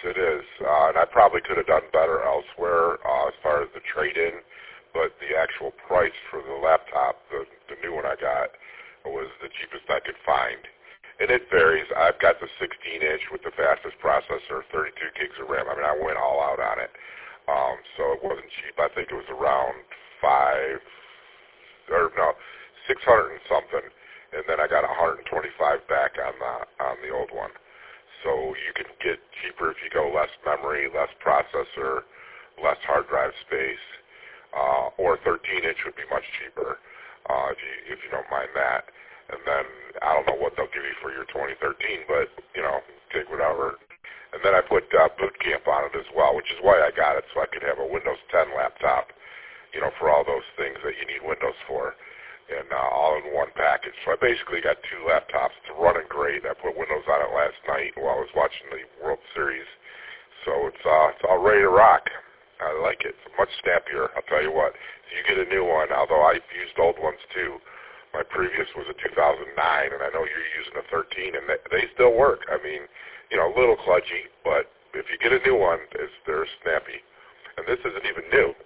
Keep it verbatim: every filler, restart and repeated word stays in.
it is. Uh, and I probably could have done better elsewhere uh, as far as the trade-in, but the actual price for the laptop, the, the new one I got, was the cheapest I could find. And it varies. I've got the sixteen inch with the fastest processor, thirty-two gigs of RAM. I mean, I went all out on it. Um, so it wasn't cheap. I think it was around five, or no, six hundred and something. And then I got one hundred twenty-five back on the on the old one. So you can get cheaper if you go less memory, less processor, less hard drive space, uh, or thirteen inch would be much cheaper uh, if you if you don't mind that. And then I don't know what they'll give you for your twenty thirteen, but, you know, take whatever. And then I put uh, Boot Camp on it as well, which is why I got it, so I could have a Windows ten laptop, you know, for all those things that you need Windows for, and uh, all in one package. So I basically got two laptops. It's running great. I put Windows on it last night while I was watching the World Series. So it's, uh, it's all ready to rock. I like it. It's much snappier, I'll tell you what. If you get a new one, although I've used old ones too, my previous was a two thousand nine, and I know you're using a thirteen, and they, they still work. I mean, you know, a little kludgy, but if you get a new one, it's, they're snappy. And this isn't even new.